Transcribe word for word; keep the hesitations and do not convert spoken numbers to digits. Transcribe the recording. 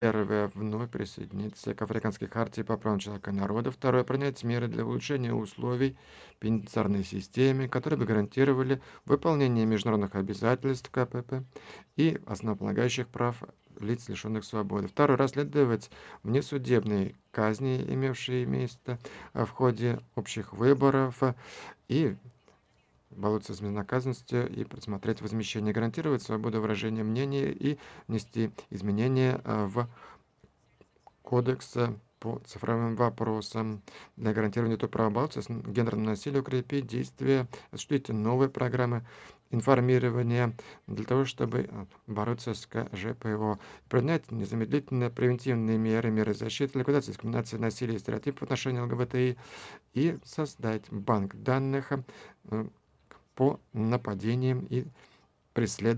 Первое — вновь присоединиться к Африканской хартии по правам человека и народа. Второе — принять меры для улучшения условий в пенитенциарной системе, которые бы гарантировали выполнение международных обязательств КПП и основополагающих прав лиц, лишенных свободы. Второе — расследовать внесудебные казни, имевшие место а, в ходе общих выборов, а, и бороться с безнаказанностью и предусмотреть возмещение, гарантировать свободу выражения мнений и внести изменения а, в Кодекса по цифровым вопросам для гарантирования той права бороться с гендерным насилием, укрепить действия, осуществить новые программы информирования для того, чтобы э, бороться с КЖПО, принять незамедлительно превентивные меры, меры защиты, ликвидации дискриминации, насилия и стереотипов в отношении ЛГБТИ и создать банк данных э, по нападениям и преследованиям